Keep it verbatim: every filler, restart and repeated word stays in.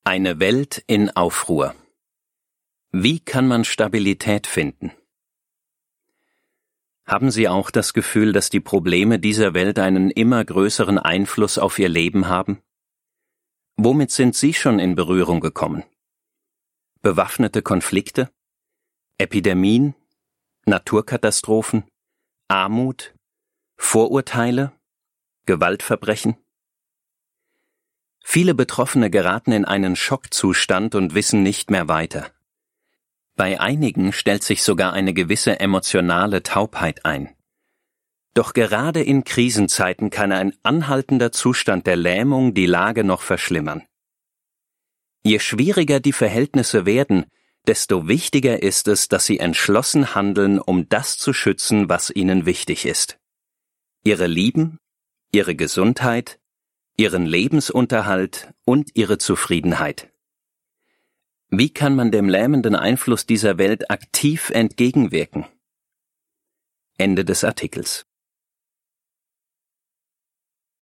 Eine Welt in Aufruhr. Wie kann man Stabilität finden? Haben Sie auch das Gefühl, dass die Probleme dieser Welt einen immer größeren Einfluss auf Ihr Leben haben? Womit sind Sie schon in Berührung gekommen? Bewaffnete Konflikte? Epidemien? Naturkatastrophen? Armut? Vorurteile? Gewaltverbrechen? Viele Betroffene geraten in einen Schockzustand und wissen nicht mehr weiter. Bei einigen stellt sich sogar eine gewisse emotionale Taubheit ein. Doch gerade in Krisenzeiten kann ein anhaltender Zustand der Lähmung die Lage noch verschlimmern. Je schwieriger die Verhältnisse werden, desto wichtiger ist es, dass sie entschlossen handeln, um das zu schützen, was ihnen wichtig ist. Ihre Lieben, ihre Gesundheit, ihren Lebensunterhalt und ihre Zufriedenheit. Wie kann man dem lähmenden Einfluss dieser Welt aktiv entgegenwirken? Ende des Artikels.